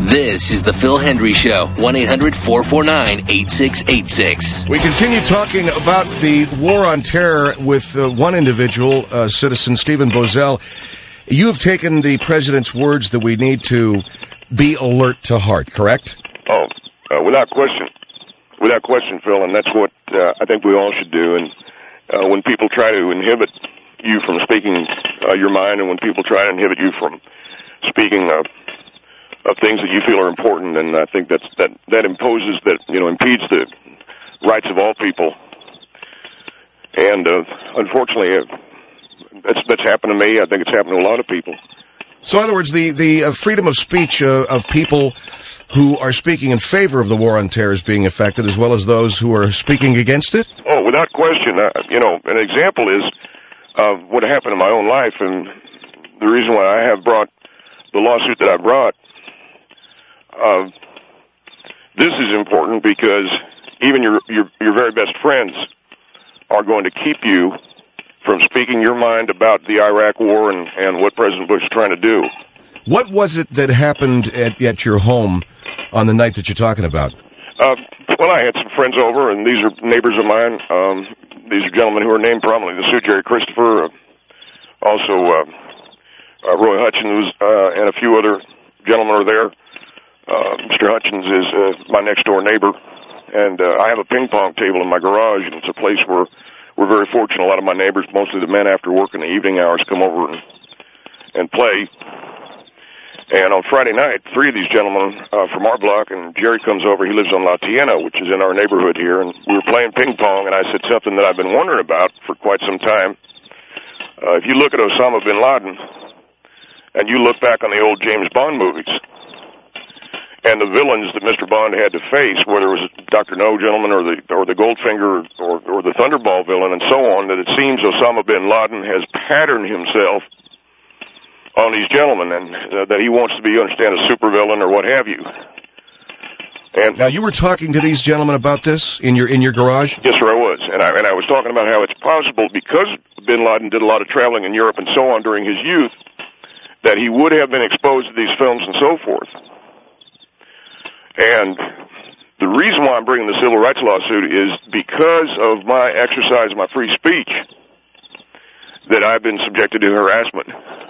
This is the Phil Hendry Show, 1-800-449-8686. We continue talking about the war on terror with one individual, citizen Stephen Boesel. You have taken the president's words that we need to be alert to heart, correct? Without question. Without question, Phil, and that's what I think we all should do. And when people try to inhibit you from speaking your mind, and when people try to inhibit you from speaking of things that you feel are important, and I think that imposes impedes the rights of all people. And unfortunately, that's happened to me. I think it's happened to a lot of people. So, in other words, the freedom of speech of people who are speaking in favor of the war on terror is being affected, as well as those who are speaking against it? Oh, without question. An example is what happened in my own life, and the reason why I have brought the lawsuit that I brought. This is important because even your very best friends are going to keep you from speaking your mind about the Iraq War and what President Bush is trying to do. What was it that happened at your home on the night that you're talking about? Well, I had some friends over, and these are neighbors of mine. These are gentlemen who are named prominently. The suit Jerry Christopher, also Roy Hutchins, and a few other gentlemen are there. Mr. Hutchins is my next-door neighbor, and I have a ping-pong table in my garage, and it's a place where we're very fortunate. A lot of my neighbors, mostly the men after work in the evening hours, come over and play. And on Friday night, three of these gentlemen from our block, and Jerry comes over. He lives on La Tiena, which is in our neighborhood here, and we were playing ping-pong, and I said something that I've been wondering about for quite some time. If you look at Osama bin Laden, and you look back on the old James Bond movies, and the villains that Mr. Bond had to face, whether it was Dr. No gentleman or the Goldfinger or the Thunderball villain and so on, that it seems Osama bin Laden has patterned himself on these gentlemen, and that he wants to be, a supervillain or what have you. And now, you were talking to these gentlemen about this in your garage? Yes, sir, I was, and I was talking about how it's possible, because bin Laden did a lot of traveling in Europe and so on during his youth, that he would have been exposed to these films and so forth. And the reason why I'm bringing the civil rights lawsuit is because of my exercise of my free speech that I've been subjected to harassment.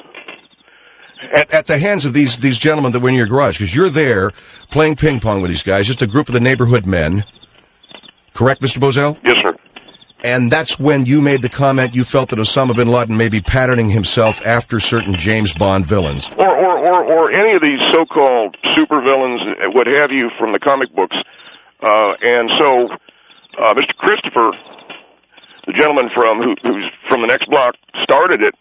At the hands of these gentlemen that were in your garage, because you're there playing ping pong with these guys, just a group of the neighborhood men. Correct, Mr. Boesel? Yes, sir. And that's when you made the comment you felt that Osama bin Laden may be patterning himself after certain James Bond villains. Or any of these so-called supervillains, what have you, from the comic books. And so, Mr. Christopher, the gentleman who's from the next block, started it.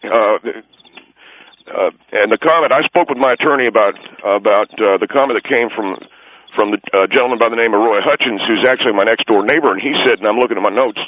And the comment, I spoke with my attorney about the comment that came from the gentleman by the name of Roy Hutchins, who's actually my next-door neighbor, and he said, and I'm looking at my notes,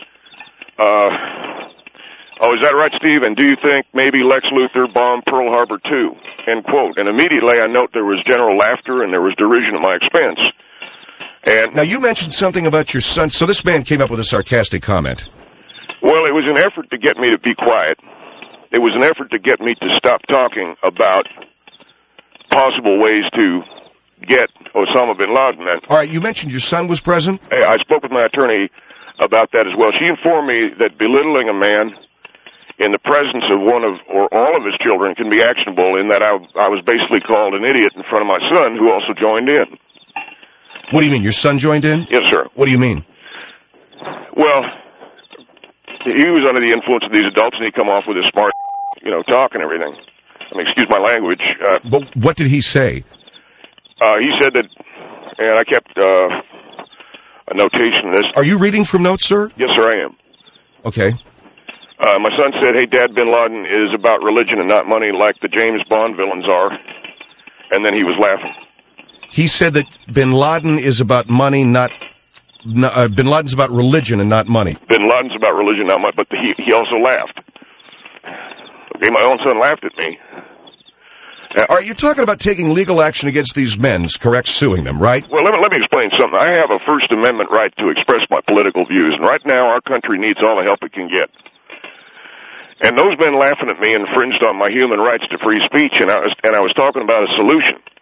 oh, is that right, Steve? And do you think maybe Lex Luthor bombed Pearl Harbor too? End quote. And immediately I note there was general laughter and there was derision at my expense. And now, you mentioned something about your son. So this man came up with a sarcastic comment. Well, it was an effort to get me to be quiet. It was an effort to get me to stop talking about possible ways to get Osama bin Laden. All right, you mentioned your son was present? I spoke with my attorney about that as well. She informed me that belittling a man in the presence of one of or all of his children can be actionable, in that I was basically called an idiot in front of my son, who also joined in. What do you mean? Your son joined in? Yes, sir. What do you mean? Well, he was under the influence of these adults, and he come off with his smart, talk and everything. I mean, excuse my language. But what did he say? He said that, and I kept a notation of this. Are you reading from notes, sir? Yes, sir, I am. Okay. My son said, hey, Dad, bin Laden is about religion and not money, like the James Bond villains are. And then he was laughing. He said that bin Laden is about money, bin Laden's about religion and not money. Bin Laden's about religion, not money, but he also laughed. Okay, my own son laughed at me. All right, you're talking about taking legal action against these men, correct? Suing them, right? Well, let me explain something. I have a First Amendment right to express my political views, and right now our country needs all the help it can get. And those men laughing at me infringed on my human rights to free speech, and I was talking about a solution.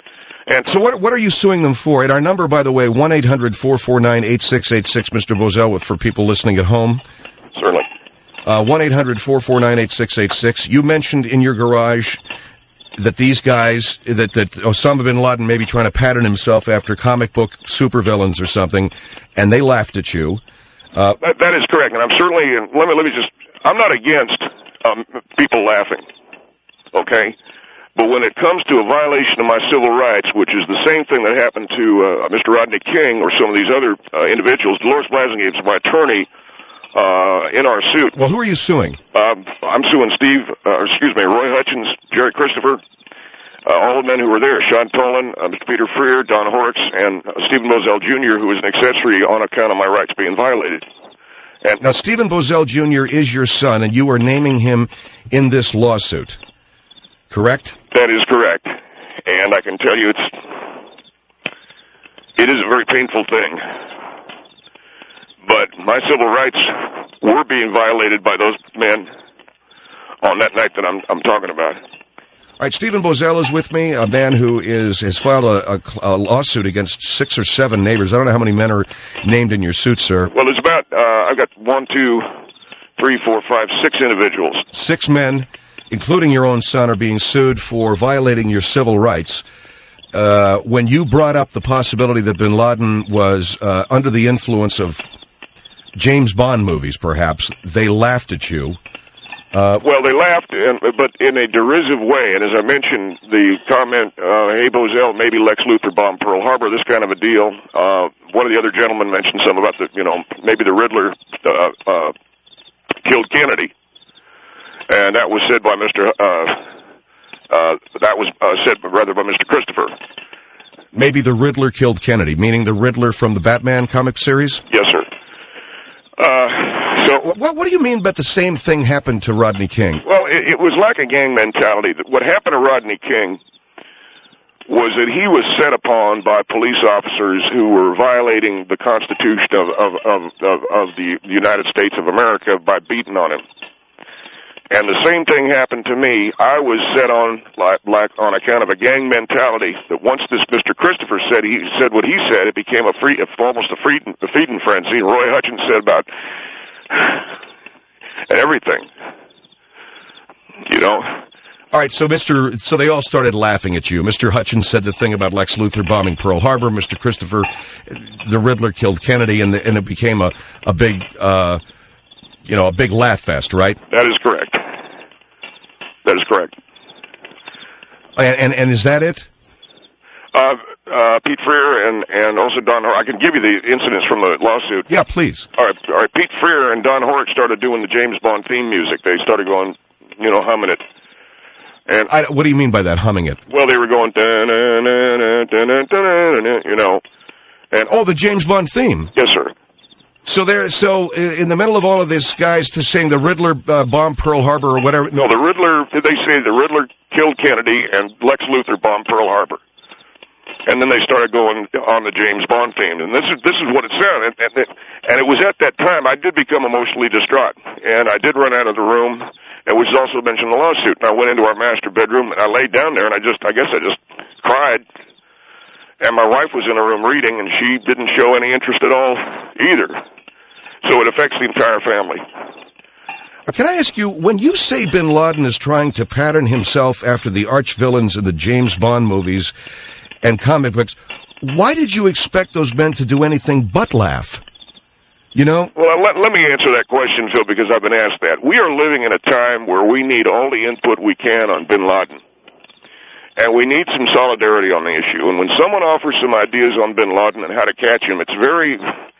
And So what are you suing them for? And our number, by the way, 1-800-449-8686, Mr. Bozell, for people listening at home. certainly. 1-800-449-8686. You mentioned in your garage that these guys, that Osama bin Laden may be trying to pattern himself after comic book supervillains or something, and they laughed at you. That is correct, and I'm certainly, let me just, I'm not against people laughing, okay? But when it comes to a violation of my civil rights, which is the same thing that happened to Mr. Rodney King or some of these other individuals, Dolores Blasingame is my attorney in our suit. Well, who are you suing? I'm suing Roy Hutchins, Jerry Christopher, all the men who were there, Sean Tolan, Mr. Peter Freer, Don Horrocks, and Stephen Bozell Jr., who is an accessory on account of my rights being violated. And Now, Stephen Bozell Jr. is your son, and you are naming him in this lawsuit, correct? that is correct. And I can tell you it is a very painful thing. But my civil rights were being violated by those men on that night that I'm talking about. All right, Stephen Bozell is with me, a man who has filed a lawsuit against 6 or 7 neighbors. I don't know how many men are named in your suit, sir. Well, it's about, I've got 1, 2, 3, 4, 5, 6 individuals. 6 men, including your own son, are being sued for violating your civil rights. When you brought up the possibility that bin Laden was under the influence of James Bond movies, perhaps, they laughed at you. Well, they laughed, but in a derisive way. And as I mentioned, the comment, hey, Bozell, maybe Lex Luthor bombed Pearl Harbor, this kind of a deal. One of the other gentlemen mentioned something about maybe the Riddler killed Kennedy. And that was said by by Mr. Christopher. Maybe the Riddler killed Kennedy, meaning the Riddler from the Batman comic series? Yes, sir. What do you mean by the same thing happened to Rodney King? Well, it was like a gang mentality. What happened to Rodney King was that he was set upon by police officers who were violating the Constitution of the United States of America by beating on him. And the same thing happened to me. I was set on like on account of a gang mentality that once this Mr. Christopher said what he said, it became almost a feeding frenzy. Roy Hutchins said about everything, All right, so they all started laughing at you. Mr. Hutchins said the thing about Lex Luthor bombing Pearl Harbor. Mr. Christopher, the Riddler killed Kennedy, and it became a big, a big laugh fest, right? That is correct. That is correct. And is that it? Pete Freer and also Don Horrocks. I can give you the incidents from the lawsuit. Yeah, please. All right. Pete Freer and Don Horrocks started doing the James Bond theme music. They started going, humming it. And what do you mean by that, humming it? Well, they were going, and the James Bond theme. Yes, sir. So in the middle of all of this, guys, to saying the Riddler bombed Pearl Harbor or whatever. No, the Riddler. They say the Riddler killed Kennedy and Lex Luthor bombed Pearl Harbor. And then they started going on the James Bond theme, and this is what it sounded. And it was at that time I did become emotionally distraught, and I did run out of the room. It was also mentioned in the lawsuit. And I went into our master bedroom, and I laid down there, and I guess I just cried. And my wife was in a room reading, and she didn't show any interest at all either. So it affects the entire family. Can I ask you, when you say bin Laden is trying to pattern himself after the arch villains in the James Bond movies and comic books, why did you expect those men to do anything but laugh? Well, let me answer that question, Phil, because I've been asked that. We are living in a time where we need all the input we can on bin Laden. And we need some solidarity on the issue. And when someone offers some ideas on bin Laden and how to catch him, it's very,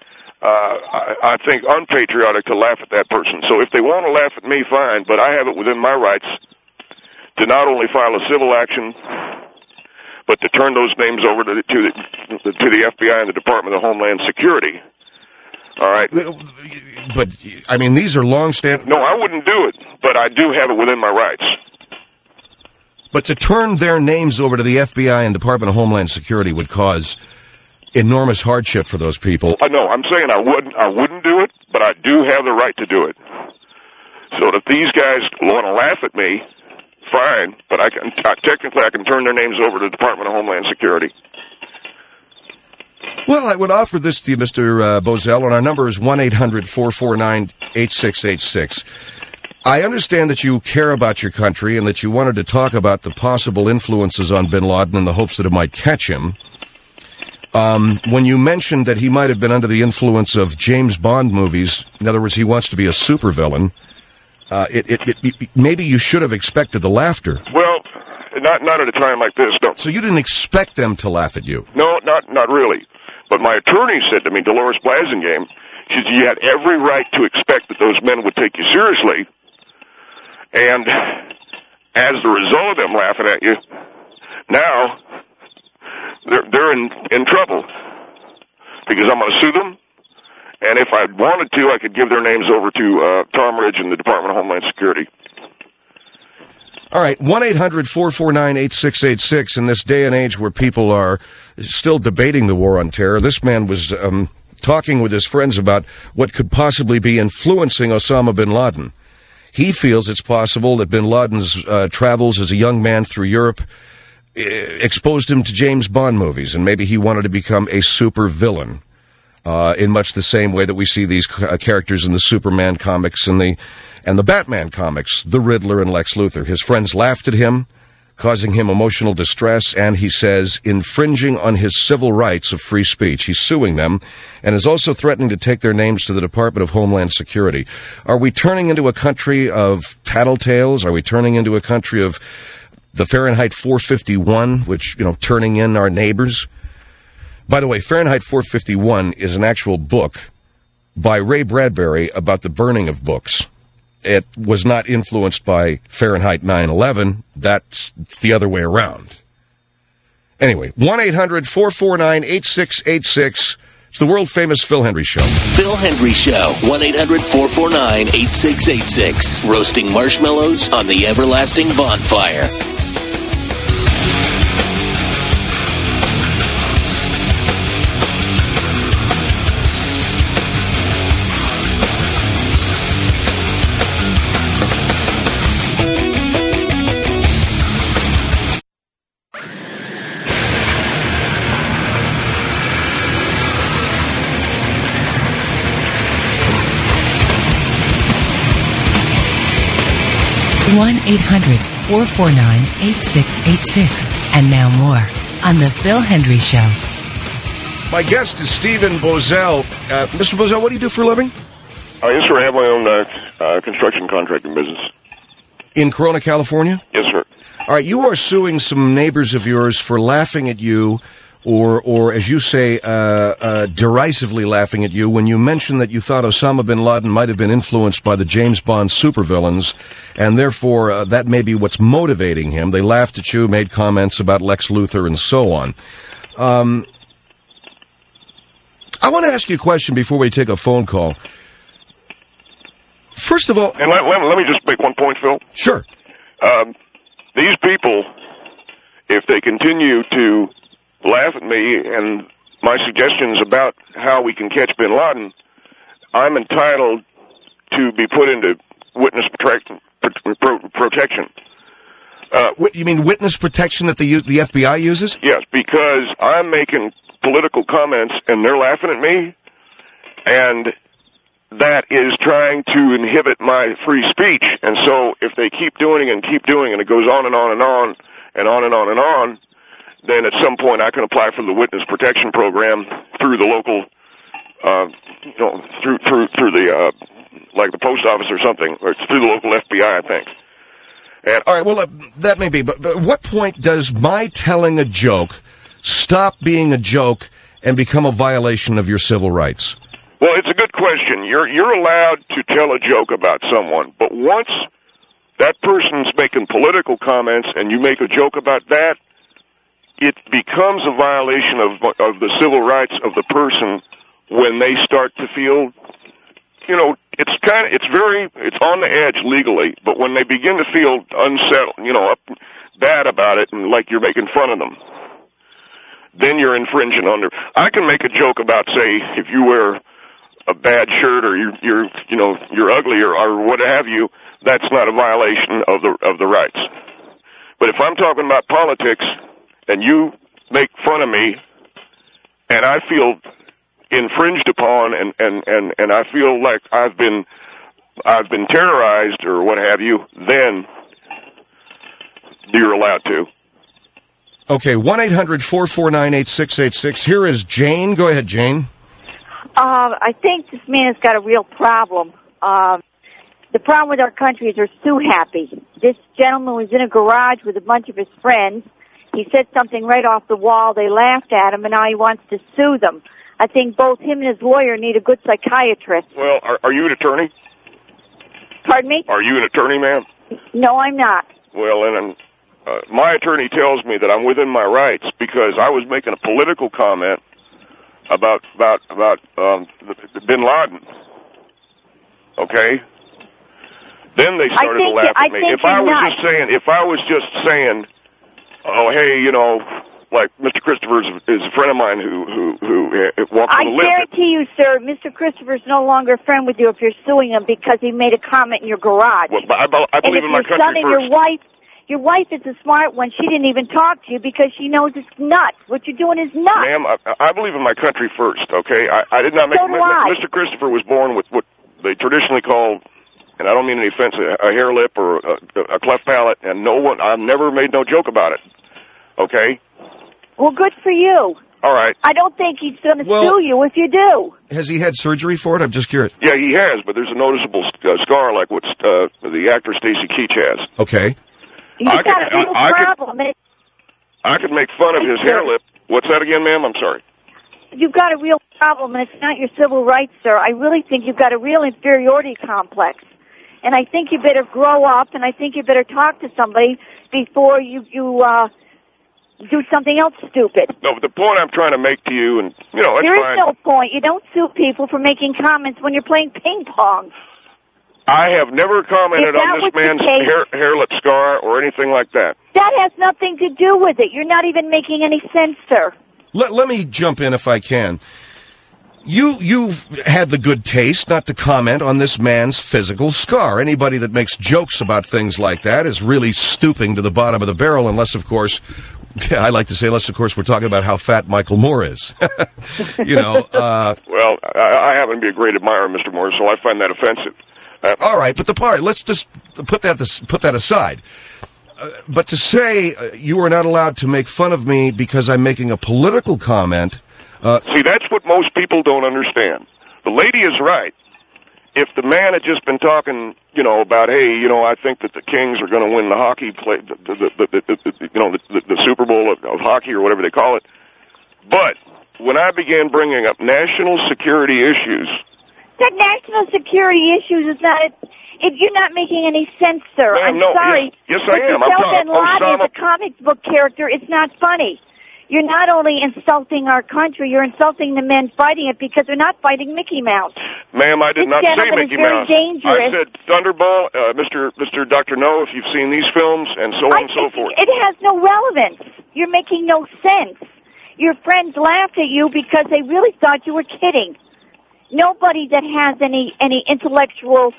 I think, unpatriotic to laugh at that person. So if they want to laugh at me, fine, but I have it within my rights to not only file a civil action, but to turn those names over to the FBI and the Department of Homeland Security. All right. But, I mean, these are long-standing... No, I wouldn't do it, but I do have it within my rights. But to turn their names over to the FBI and Department of Homeland Security would cause enormous hardship for those people. No, I'm saying I wouldn't do it, but I do have the right to do it. So if these guys want to laugh at me, fine, but technically I can turn their names over to the Department of Homeland Security. Well, I would offer this to you, Mr. Bozell, and our number is 1-800-449-8686. I understand that you care about your country and that you wanted to talk about the possible influences on bin Laden in the hopes that it might catch him. When you mentioned that he might have been under the influence of James Bond movies, in other words, he wants to be a supervillain, maybe you should have expected the laughter. Well, not at a time like this, no. So you didn't expect them to laugh at you? No, not really. But my attorney said to me, Dolores Blasingame, she said, you had every right to expect that those men would take you seriously. And as the result of them laughing at you, now they're in trouble because I'm going to sue them. And if I wanted to, I could give their names over to Tom Ridge and the Department of Homeland Security. All right, 1-800-449-8686. In this day and age where people are still debating the war on terror, this man was talking with his friends about what could possibly be influencing Osama bin Laden. He feels it's possible that bin Laden's travels as a young man through Europe exposed him to James Bond movies, and maybe he wanted to become a super villain in much the same way that we see these characters in the Superman comics and the Batman comics, the Riddler and Lex Luthor. His friends laughed at him, causing him emotional distress, and he says infringing on his civil rights of free speech. He's suing them and is also threatening to take their names to the Department of Homeland Security. Are we turning into a country of tattletales? Are we turning into a country of the Fahrenheit 451, which, turning in our neighbors? By the way, Fahrenheit 451 is an actual book by Ray Bradbury about the burning of books. It was not influenced by Fahrenheit 9/11. That's the other way around. Anyway, 1-800-449-8686. It's the world-famous Phil Hendrie Show. Phil Hendrie Show, 1-800-449-8686. Roasting marshmallows on the everlasting bonfire. One 1-800-449-8686. And now more on The Phil Hendrie Show. My guest is Stephen Bozell. Mr. Bozell, what do you do for a living? Yes, sir. I have my own construction contracting business. In Corona, California? Yes, sir. All right, you are suing some neighbors of yours for laughing at you, or as you say, derisively laughing at you when you mentioned that you thought Osama bin Laden might have been influenced by the James Bond supervillains, and therefore that may be what's motivating him. They laughed at you, made comments about Lex Luthor, and so on. I want to ask you a question before we take a phone call. First of all... And let me just make one point, Phil. Sure. These people, if they continue to laugh at me and my suggestions about how we can catch bin Laden, I'm entitled to be put into witness protection. You mean witness protection that the FBI uses? Yes, because I'm making political comments and they're laughing at me, and that is trying to inhibit my free speech. And so if they keep doing and it goes on and on and on and on and on and on, then at some point I can apply for the witness protection program through the local, through the like the post office or something, or it's through the local FBI, I think. And all right, well, that may be, but at what point does my telling a joke stop being a joke and become a violation of your civil rights? Well, it's a good question. You're allowed to tell a joke about someone, but once that person's making political comments and you make a joke about that, it becomes a violation of the civil rights of the person when they start to feel, it's on the edge legally, but when they begin to feel unsettled, bad about it and like you're making fun of them, then you're infringing on their... I can make a joke about, say, if you wear a bad shirt or you're ugly or what have you, that's not a violation of the rights. But if I'm talking about politics and you make fun of me and I feel infringed upon and I feel like I've been terrorized or what have you, then you're allowed to. Okay, 1-800-449-8686. Here is Jane. Go ahead, Jane. I think this man has got a real problem. The problem with our country is they're too happy. This gentleman was in a garage with a bunch of his friends. He said something right off the wall. They laughed at him, and now he wants to sue them. I think both him and his lawyer need a good psychiatrist. Well, are you an attorney? Pardon me? Are you an attorney, ma'am? No, I'm not. Well, and my attorney tells me that I'm within my rights because I was making a political comment about Bin Laden. Okay? Then they started to laugh at me. If I was just saying, oh, hey, you know, like Mr. Christopher is a friend of mine who walks on the list. I guarantee you, sir, Mr. Christopher's no longer a friend with you if you're suing him because he made a comment in your garage. Well, I believe in my country first. Your wife is a smart one. She didn't even talk to you because she knows it's nuts. What you're doing is nuts. Ma'am, I believe in my country first, okay? I did not make... Mr. Christopher was born with what they traditionally call, and I don't mean any offense, a hair lip or a cleft palate, and I've never made no joke about it, okay? Well, good for you. All right. I don't think he's going to sue you if you do. Has he had surgery for it? I'm just curious. Yeah, he has, but there's a noticeable scar like what the actor Stacy Keach has. Okay. You've got a real problem. I could make fun of his hair lip. What's that again, ma'am? I'm sorry. You've got a real problem, and it's not your civil rights, sir. I really think you've got a real inferiority complex. And I think you better grow up, and I think you better talk to somebody before you do something else stupid. No, but the point I'm trying to make to you, and, you know, it's fine. There is no point. You don't sue people for making comments when you're playing ping pong. I have never commented on this man's hairlip scar or anything like that. That has nothing to do with it. You're not even making any sense, sir. Let me jump in if I can. You've had the good taste not to comment on this man's physical scar. Anybody that makes jokes about things like that is really stooping to the bottom of the barrel, unless, of course, I like to say, unless, of course, we're talking about how fat Michael Moore is. You know. Well, I happen to be a great admirer of Mr. Moore, so I find that offensive. All right, but let's just put that aside. But to say you are not allowed to make fun of me because I'm making a political comment... See, that's what most people don't understand. The lady is right. If the man had just been talking, you know, about, hey, you know, I think that the Kings are going to win the hockey play, the Super Bowl of hockey or whatever they call it. But when I began bringing up national security issues... The national security issues is not... You're not making any sense, sir. I'm sorry. Yes, I am. But Bin Laden is a comic book character. It's not funny. You're not only insulting our country, you're insulting the men fighting it because they're not fighting Mickey Mouse. Ma'am, I did not say Mickey Mouse. Dangerous. I said Thunderball, Mr. Dr. No, if you've seen these films, and so on and so forth. It has no relevance. You're making no sense. Your friends laughed at you because they really thought you were kidding. Nobody that has any intellectual...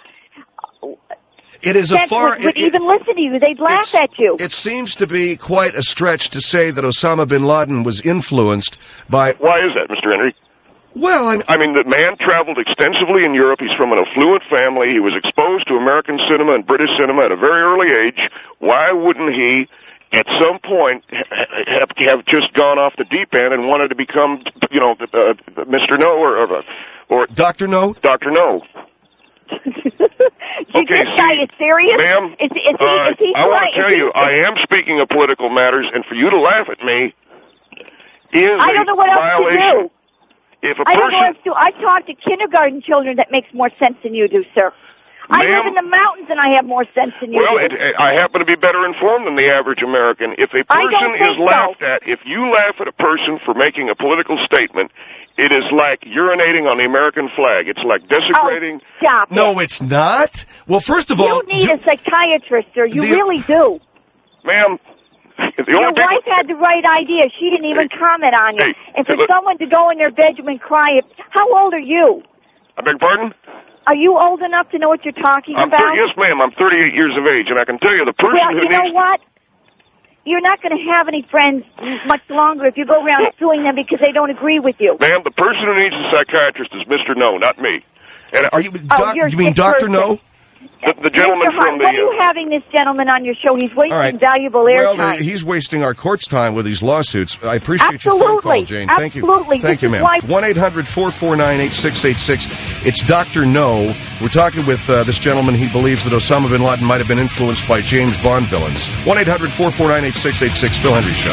It is a far... would even listen to you. They'd laugh at you. It seems to be quite a stretch to say that Osama bin Laden was influenced by... Why is that, Mr. Henry? Well, I mean, the man traveled extensively in Europe. He's from an affluent family. He was exposed to American cinema and British cinema at a very early age. Why wouldn't he, at some point, have just gone off the deep end and wanted to become, you know, Mr. No or Dr. No? Dr. No. Okay, this guy is serious? Ma'am, is he I want to tell you, I am speaking of political matters, and for you to laugh at me is I don't know what else to do. If a I don't know what else to do. I talk to kindergarten children that makes more sense than you do, sir. I live in the mountains and I have more sense than you do. Well, I happen to be better informed than the average American. If a person is laughed at, if you laugh at a person for making a political statement, it is like urinating on the American flag. It's like desecrating... Oh, stop it. No, it's not. Well, first of all... You need a psychiatrist, sir. You really do. Ma'am... Your wife had the right idea. She didn't even comment on you. And for someone to go in their bedroom and cry... How old are you? I beg your pardon? Are you old enough to know what you're talking about? Yes, ma'am. I'm 38 years of age, and I can tell you the person who needs... Well, you know what? you're not going to have any friends much longer if you go around suing them because they don't agree with you. Ma'am, the person who needs a psychiatrist is Mr. No, not me. And Are you? You mean Dr. No? The gentleman Mr. from the... Why are you having this gentleman on your show? He's wasting valuable airtime. Well, he's wasting our court's time with these lawsuits. I appreciate your phone call, Jane. Thank you. Absolutely. Thank you, ma'am. 1-800-449-8686. It's Dr. No. We're talking with this gentleman. He believes that Osama bin Laden might have been influenced by James Bond villains. 1-800-449-8686. Phil Hendrie Show.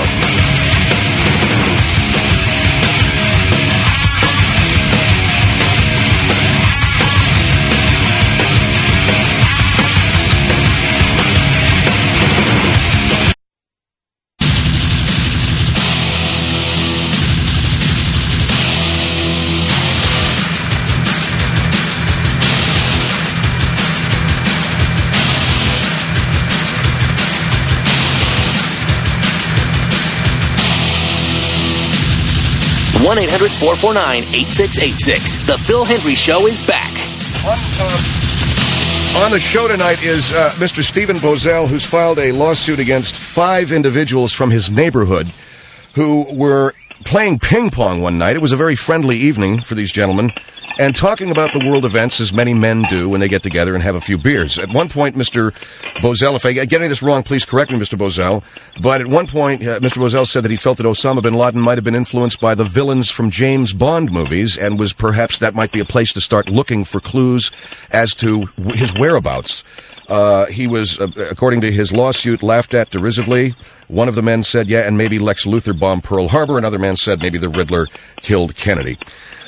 One 1-800-449-8686. The Phil Hendrie Show is back. On the show tonight is Mr. Stephen Boesel, who's filed a lawsuit against 5 individuals from his neighborhood who were playing ping pong one night. It was a very friendly evening for these gentlemen, and talking about the world events as many men do when they get together and have a few beers. At one point, Mr. Boesel, if I get any of this wrong, please correct me, Mr. Boesel, but at one point, Mr. Boesel said that he felt that Osama bin Laden might have been influenced by the villains from James Bond movies, and was perhaps that might be a place to start looking for clues as to his whereabouts. He was, according to his lawsuit, laughed at derisively. One of the men said, yeah, and maybe Lex Luthor bombed Pearl Harbor. Another man said maybe the Riddler killed Kennedy.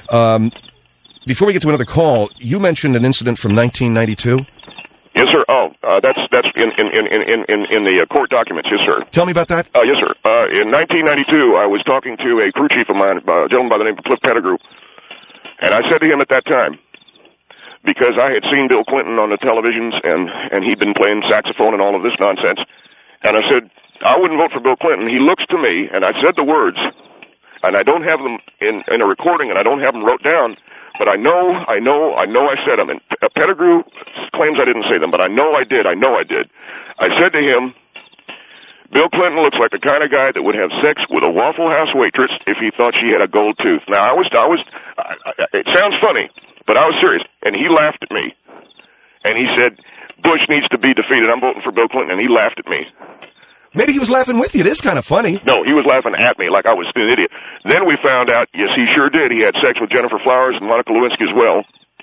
Before we get to another call, you mentioned an incident from 1992. Yes, sir. That's in the court documents. Yes, sir. Tell me about that. Yes, sir. In 1992, I was talking to a crew chief of mine, a gentleman by the name of Cliff Pettigrew, and I said to him at that time, because I had seen Bill Clinton on the televisions, and he'd been playing saxophone and all of this nonsense, and I said, I wouldn't vote for Bill Clinton. He looks to me, and I said the words, and I don't have them in a recording, and I don't have them wrote down, but I know I said them. And Pettigrew claims I didn't say them, but I know I did. I said to him, Bill Clinton looks like the kind of guy that would have sex with a Waffle House waitress if he thought she had a gold tooth. Now, it sounds funny, but I was serious. And he laughed at me. And he said, Bush needs to be defeated. I'm voting for Bill Clinton. And he laughed at me. Maybe he was laughing with you. It is kind of funny. No, he was laughing at me like I was an idiot. Then we found out, yes, he sure did. He had sex with Jennifer Flowers and Monica Lewinsky as well.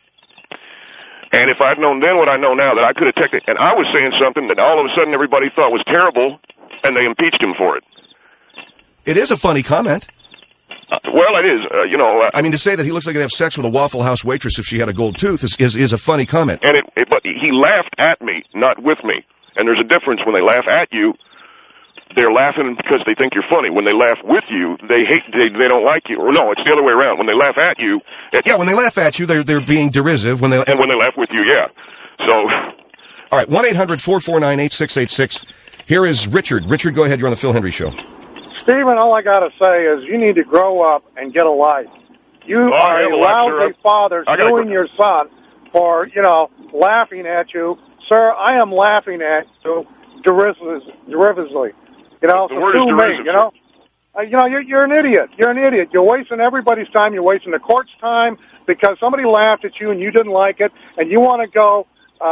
And if I'd known then what I know now, that I could have taken it. And I was saying something that all of a sudden everybody thought was terrible, and they impeached him for it. It is a funny comment. Well, it is. I mean, to say that he looks like he'd have sex with a Waffle House waitress if she had a gold tooth is a funny comment. And but he laughed at me, not with me. And there's a difference when they laugh at you. They're laughing because they think you're funny. When they laugh with you, they don't like you. Or no, it's the other way around. When they laugh at you... when they laugh at you, they're being derisive. And when they laugh with you, yeah. So... All right, 1-800-449-8686. Here is Richard. Richard, go ahead. You're on the Phil Hendrie Show. Stephen, all I got to say is you need to grow up and get a life. You are a lousy father suing your son for, laughing at you. Sir, I am laughing at you derisively. So sue me, you're an idiot. You're an idiot. You're wasting everybody's time. You're wasting the court's time because somebody laughed at you and you didn't like it, and you want to go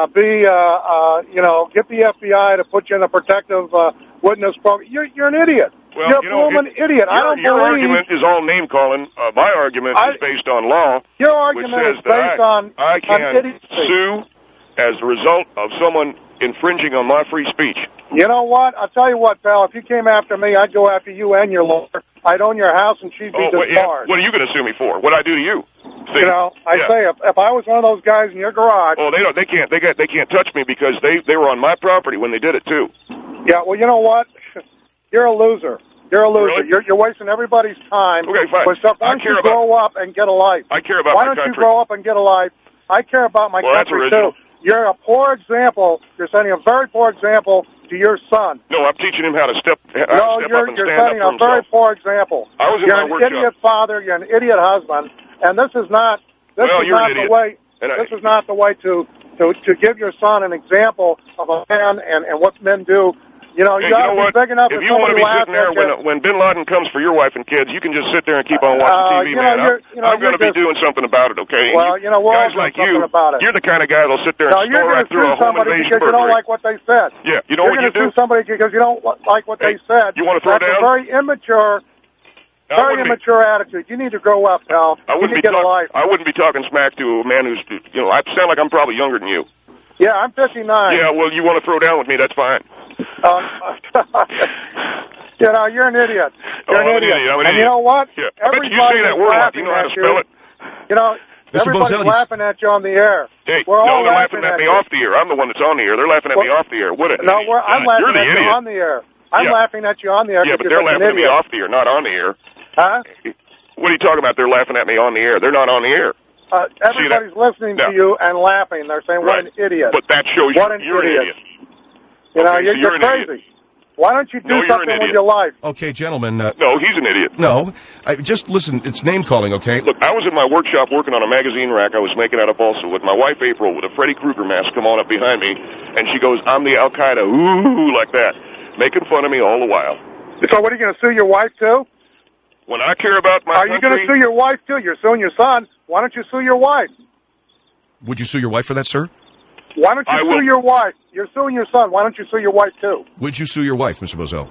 get the FBI to put you in a protective witness program. You're an idiot. Well, you're a blooming idiot. Your argument is all name calling. My argument is based on law. Your argument is based on I can idiocy. sue as a result of someone infringing on my free speech. You know what? I'll tell you what, pal. If you came after me, I'd go after you and your lawyer. I'd own your house and she'd be disbarred. What are you going to sue me for? What'd I do to you? See, say if I was one of those guys in your garage. Oh, they can't touch me because they were on my property when they did it too. Yeah, well, you know what? You're a loser. You're a loser. Really? You're wasting everybody's time. Okay, fine. Why don't you grow up and get a life? I care about my country. Why don't you grow up and get a life? I care about my country too. You're a poor example. You're setting a very poor example to your son. No, I'm teaching him how to step up and stand up for himself. You're setting a very poor example. You're an idiot father. You're an idiot husband, and this is not the way. This is not the way to give your son an example of a man and what men do You know, you got to be big enough. If you want to be sitting there when Bin Laden comes for your wife and kids, you can just sit there and keep on watching TV, man. I'm going to be doing something about it, okay? Well, you know, we're guys like you, you're the kind of guy that'll sit there and snore right through a home invasion because you don't like what they said. Yeah, you know what you do? You're going to sue somebody because you don't like what they said. You want to throw down? That's a very immature attitude. You need to grow up, pal. I wouldn't be talking smack to a man who's, you know, I sound like I'm probably younger than you. Yeah, I'm 59. Yeah, well, you want to throw down with me, that's fine. You know, you're an idiot. You're an idiot. I'm an idiot. And you know what? Yeah. I bet you say that word. Do you know how to spell it? You know, everybody's laughing at you on the air. Hey, they're laughing at me off the air. I'm the one that's on the air. They're laughing at me off the air. I'm laughing at you on the air. I'm laughing at you on the air. Yeah, but they're laughing at me off the air, not on the air. Huh? What are you talking about? They're laughing at me on the air. They're not on the air. Everybody's listening to you and laughing. They're saying, what an idiot. But that shows you're an idiot. You know, you're crazy. Why don't you do something with your life? Okay, gentlemen. No, he's an idiot. No. Just listen, it's name-calling, okay? Look, I was in my workshop working on a magazine rack I was making out of balsa wood. My wife, April, with a Freddy Krueger mask, come on up behind me, and she goes, I'm the Al-Qaeda, ooh, like that, making fun of me all the while. So what, are you going to sue your wife, too? When I care about my country... Are you going to sue your wife, too? You're suing your son. Why don't you sue your wife? Would you sue your wife for that, sir? Why don't you sue your wife? You're suing your son. Why don't you sue your wife, too? Would you sue your wife, Mr. Bozell?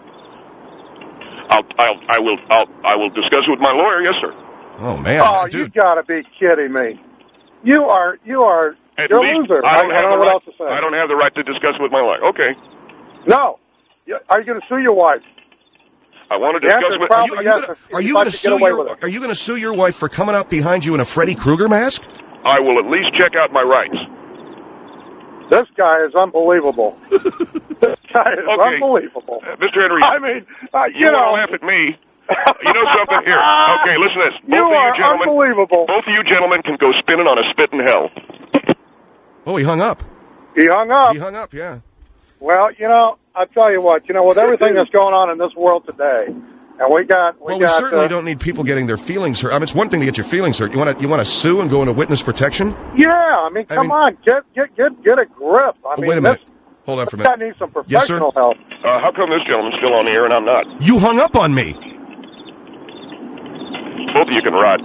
I will discuss it with my lawyer, yes, sir. Oh, man. Oh, you got to be kidding me. You're a loser. I don't know what else to say. I don't have the right to discuss it with my lawyer. Okay. No. Are you going to sue your wife? I want to discuss with... Are you going to sue your wife for coming up behind you in a Freddy Krueger mask? I will at least check out my rights. This guy is unbelievable. This guy is unbelievable. Mr. Henry, I mean, you want to laugh at me. You know something? Here. Okay, listen to this. You are unbelievable. Both of you gentlemen can go spinning on a spit in hell. Oh, he hung up. He hung up? He hung up, yeah. Well, you know, I'll tell you what. You know, with everything that's going on in this world today, and we certainly don't need people getting their feelings hurt. I mean, it's one thing to get your feelings hurt. You want to sue and go into witness protection? Yeah, I mean, come on, get a grip. I mean, wait a minute. Hold on for a minute. That needs some professional help. How come this gentleman's still on the air and I'm not? You hung up on me. Both of you can rot.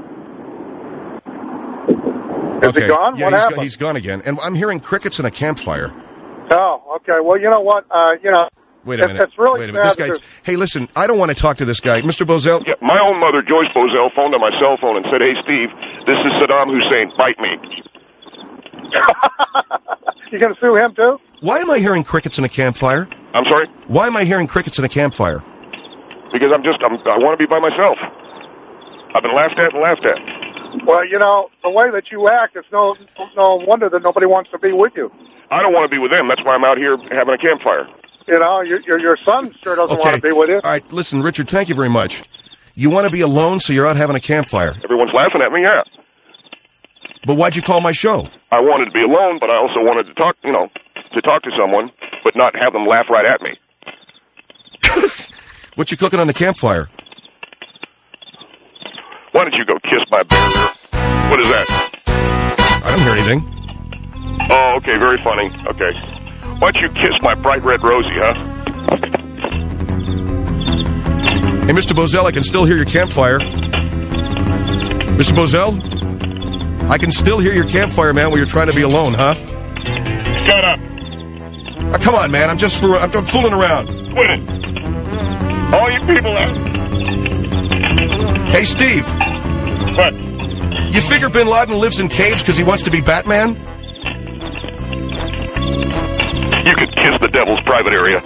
Is he gone? Yeah, what happened? He's gone again. And I'm hearing crickets in a campfire. Oh, okay. Well, you know what? Wait a minute. It's really sad. This guy, hey, listen, I don't want to talk to this guy. Mr. Bozell? Yeah, my own mother, Joyce Bozell, phoned on my cell phone and said, hey, Steve, this is Saddam Hussein. Bite me. You going to sue him, too? Why am I hearing crickets in a campfire? I'm sorry? Why am I hearing crickets in a campfire? Because I want to be by myself. I've been laughed at and laughed at. Well, you know, the way that you act, it's no wonder that nobody wants to be with you. I don't want to be with them. That's why I'm out here having a campfire. You know, your son sure doesn't want to be with you. All right, listen, Richard, thank you very much. You want to be alone, so you're out having a campfire. Everyone's laughing at me, yeah. But why'd you call my show? I wanted to be alone, but I also wanted to talk, to talk to someone, but not have them laugh right at me. What you cooking on the campfire? Why don't you go kiss my bear? What is that? I don't hear anything. Oh, okay, very funny. Okay. Why don't you kiss my bright red Rosie, huh? Hey, Mr. Bozell, I can still hear your campfire. Mr. Bozell? I can still hear your campfire, man, when you're trying to be alone, huh? Shut up. Oh, come on, man. I'm fooling around. Quit it. All you people out. Hey, Steve. What? You figure Bin Laden lives in caves because he wants to be Batman? You could kiss the devil's private area.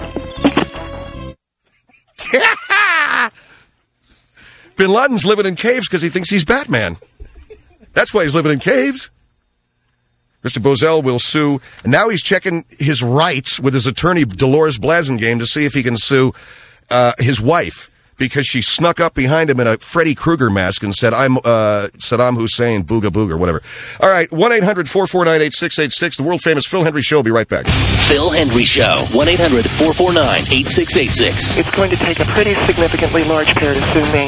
Bin Laden's living in caves because he thinks he's Batman. That's why he's living in caves. Mr. Bozell will sue. And now he's checking his rights with his attorney, Dolores Blasingame, to see if he can sue his wife because she snuck up behind him in a Freddy Krueger mask and said, I'm Saddam Hussein, booga booga, or whatever. All right, 1-800-449-8686, the world-famous Phil Hendry Show. Will be right back. Phil Hendry Show, 1-800-449-8686. It's going to take a pretty significantly large pair to sue me.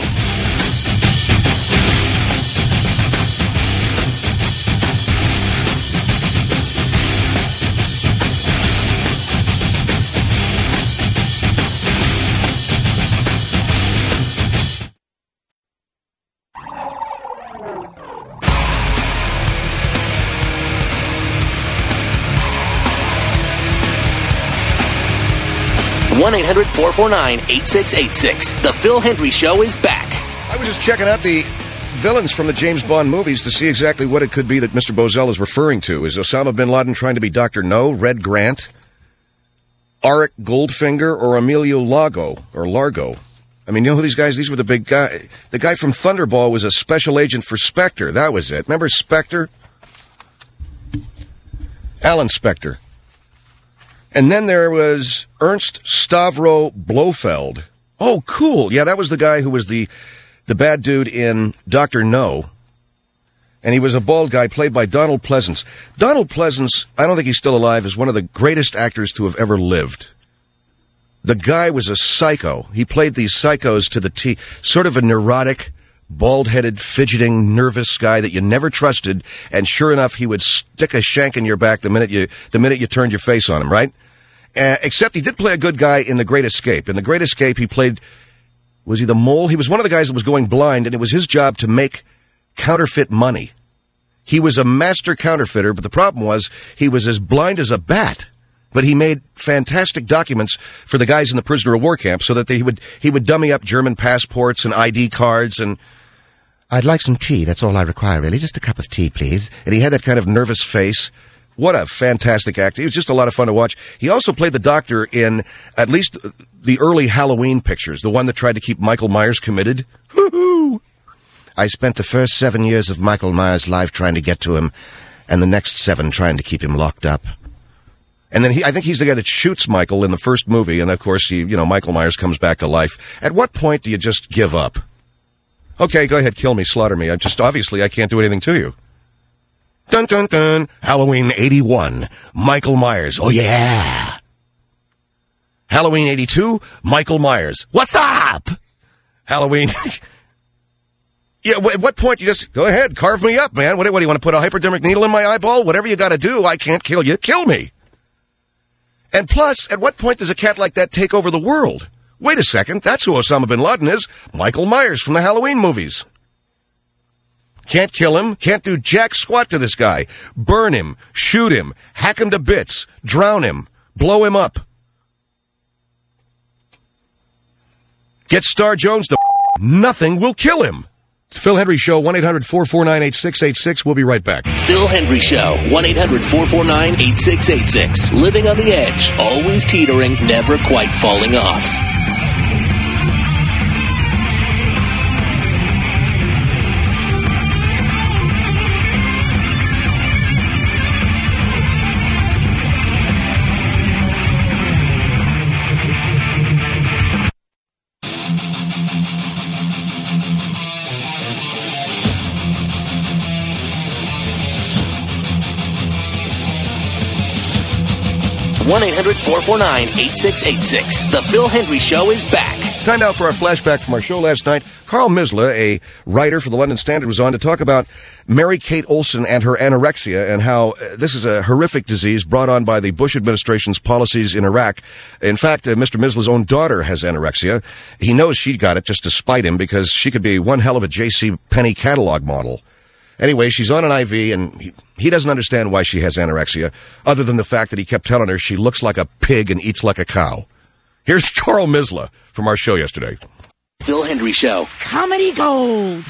1-800-449-8686. The Phil Hendry Show is back. I was just checking out the villains from the James Bond movies to see exactly what it could be that Mr. Bozell is referring to. Is Osama bin Laden trying to be Dr. No, Red Grant, Auric Goldfinger, or Emilio Largo? I mean, you know who these guys? These were the big guy. The guy from Thunderball was a special agent for Spectre. That was it. Remember Spectre? Alan Spectre. And then there was Ernst Stavro Blofeld. Oh, cool. Yeah, that was the guy who was the bad dude in Dr. No. And he was a bald guy played by Donald Pleasance. Donald Pleasance, I don't think he's still alive, is one of the greatest actors to have ever lived. The guy was a psycho. He played these psychos to the T, sort of a neurotic, bald-headed, fidgeting, nervous guy that you never trusted, and sure enough, he would stick a shank in your back the minute you turned your face on him, right? Except he did play a good guy in The Great Escape. In The Great Escape, he played, was he the mole? He was one of the guys that was going blind, and it was his job to make counterfeit money. He was a master counterfeiter, but the problem was he was as blind as a bat. But he made fantastic documents for the guys in the prisoner of war camp so that he would dummy up German passports and ID cards and... I'd like some tea. That's all I require, really. Just a cup of tea, please. And he had that kind of nervous face. What a fantastic actor. He was just a lot of fun to watch. He also played the doctor in at least the early Halloween pictures, the one that tried to keep Michael Myers committed. Woo-hoo! I spent the first 7 years of Michael Myers' life trying to get to him, and the next 7 trying to keep him locked up. And then I think he's the guy that shoots Michael in the first movie, and of course, Michael Myers comes back to life. At what point do you just give up? Okay, go ahead, kill me, slaughter me. Obviously, I can't do anything to you. Dun, dun, dun. Halloween 81. Michael Myers. Oh, yeah. Halloween 82. Michael Myers. What's up? Halloween. Yeah, at what point you just, go ahead, carve me up, man. What do you want to put a hypodermic needle in my eyeball? Whatever you got to do, I can't kill you. Kill me. And plus, at what point does a cat like that take over the world? Wait a second, that's who Osama bin Laden is. Michael Myers from the Halloween movies. Can't kill him, can't do jack squat to this guy. Burn him, shoot him, hack him to bits, drown him, blow him up. Get Star Jones to nothing will kill him. It's Phil Hendry Show, 1-800-449-8686. We'll be right back. Phil Hendry Show, 1-800-449-8686. Living on the edge, always teetering, never quite falling off. One 1-800-449-8686. The Phil Hendry Show is back. It's time now for our flashback from our show last night. Carl Misla, a writer for the London Standard, was on to talk about Mary Kate Olsen and her anorexia and how this is a horrific disease brought on by the Bush administration's policies in Iraq. In fact, Mr. Misla's own daughter has anorexia. He knows she got it just to spite him because she could be one hell of a J.C. Penney catalog model. Anyway, she's on an IV, and he doesn't understand why she has anorexia, other than the fact that he kept telling her she looks like a pig and eats like a cow. Here's Carl Misla from our show yesterday. Phil Hendry Show. Comedy gold.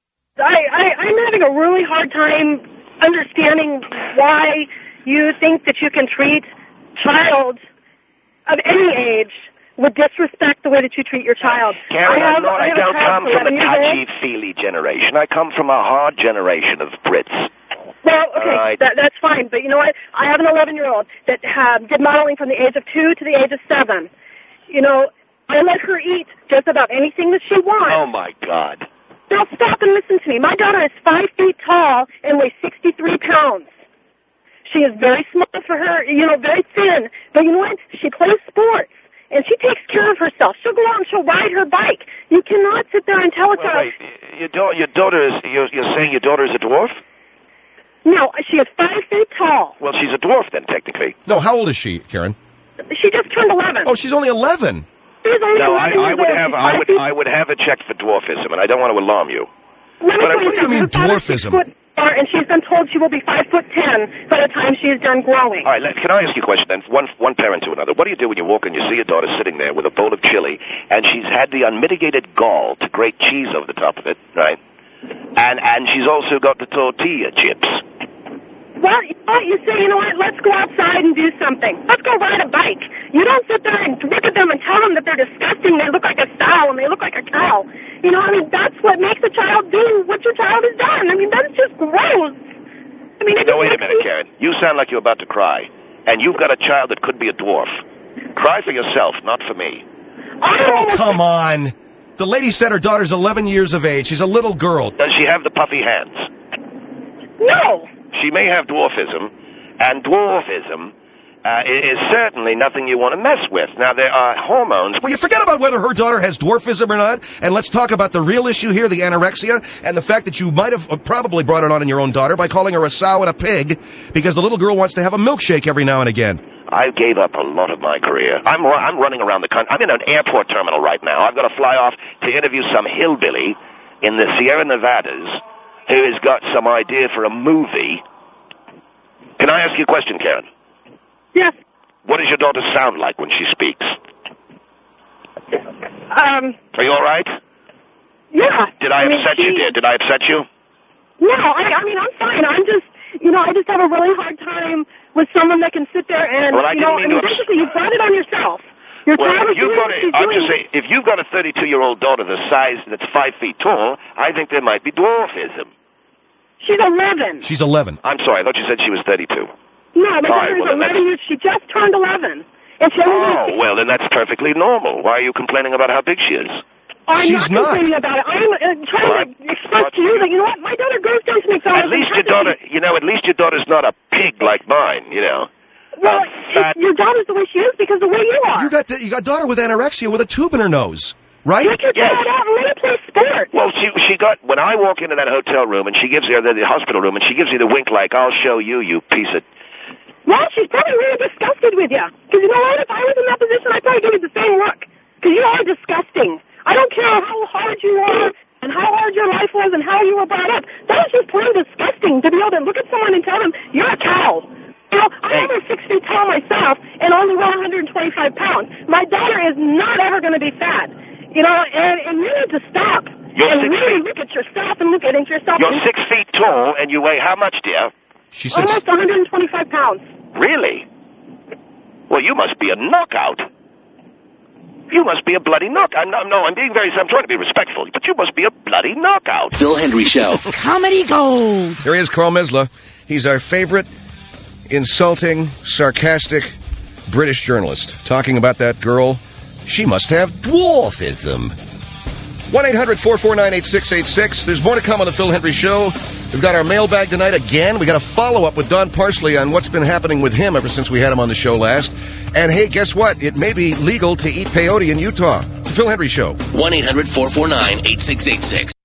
I'm having a really hard time understanding why you think that you can treat child of any age with disrespect the way that you treat your child. Karen, I don't come from a touchy-feely generation. I come from a hard generation of Brits. Well, okay, that's fine. But you know what? I have an 11-year-old that did modeling from the age of 2 to the age of 7. You know, I let her eat just about anything that she wants. Oh, my God. Now, stop and listen to me. My daughter is 5 feet tall and weighs 63 pounds. She is very small for her, very thin. But you know what? She plays sports. And she takes care of herself. She'll go out and she'll ride her bike. You cannot sit there and tell a child. Wait, your daughter is, you're saying your daughter is a dwarf? No, she is 5 feet tall. Well, she's a dwarf then, technically. No, how old is she, Karen? She just turned 11. Oh, she's only 11. No, I would have a check for dwarfism, and I don't want to alarm you. What do you mean dwarfism? and she's been told she will be 5'10" by the time she is done growing. All right, can I ask you a question then? One parent to another. What do you do when you walk and you see your daughter sitting there with a bowl of chili, and she's had the unmitigated gall to grate cheese over the top of it, right? And she's also got the tortilla chips. Well, you say, you know what, let's go outside and do something. Let's go ride a bike. You don't sit there and look at them and tell them that they're disgusting, they look like a sow, and they look like a cow. You know, I mean, that's what makes a child do what your child has done. I mean, that's just gross. I mean, no, wait a minute, Karen. You sound like you're about to cry, and you've got a child that could be a dwarf. Cry for yourself, not for me. Oh, come on. The lady said her daughter's 11 years of age. She's a little girl. Does she have the puffy hands? No. She may have dwarfism, and dwarfism is certainly nothing you want to mess with. Now, there are hormones. Well, you forget about whether her daughter has dwarfism or not, and let's talk about the real issue here, the anorexia, and the fact that you might have probably brought it on in your own daughter by calling her a sow and a pig, because the little girl wants to have a milkshake every now and again. I gave up a lot of my career. I'm running around the country. I'm in an airport terminal right now. I've got to fly off to interview some hillbilly in the Sierra Nevadas who has got some idea for a movie. Can I ask you a question, Karen? Yes. What does your daughter sound like when she speaks? Are you all right? Yeah. Did I upset you, dear? Did I upset you? No, I mean, I'm fine. I'm just, I just have a really hard time with someone that can sit there and, basically you brought it on yourself. If you've got a 32-year-old daughter the size that's 5 feet tall, I think there might be dwarfism. She's 11. She's 11. I'm sorry, I thought you said she was 32. No, my daughter is 11 years. She just turned 11. And she well, then that's perfectly normal. Why are you complaining about how big she is? She's not complaining about it. I'm trying to express to you that, you know what, my daughter goes down to McDonald's. At least your daughter's not a pig like mine, you know. Well, your daughter's the way she is because of the way you are. You got daughter with anorexia with a tube in her nose, right? Let your child out and let her play sports. Well, she got, when I walk into that hotel room and she gives you, the hospital room, and she gives you the wink like, I'll show you, you piece of... Well, she's probably really disgusted with you. Because you know what, if I was in that position, I'd probably give you the same look. Because you are disgusting. I don't care how hard you are and how hard your life was and how you were brought up. That is just plain disgusting to be able to look at someone and tell them, you're a cow. You know, I'm over 6 feet tall myself and only weigh 125 pounds. My daughter is not ever going to be fat. You know, and you need to stop. Look at yourself and look at yourself. You're 6 feet tall and you weigh how much, dear? She said almost 125 pounds. Really? Well, you must be a knockout. You must be a bloody knockout. I'm trying to be respectful, but you must be a bloody knockout. Phil Hendry Show. Comedy Gold. Here he is, Carl Mesla. He's our favorite insulting, sarcastic British journalist. Talking about that girl. She must have dwarfism. 1-800-449-8686. There's more to come on the Phil Hendry Show. We've got our mailbag tonight again. We got a follow-up with Don Parsley on what's been happening with him ever since we had him on the show last. And hey, guess what? It may be legal to eat peyote in Utah. It's the Phil Hendry Show. 1-800-449-8686.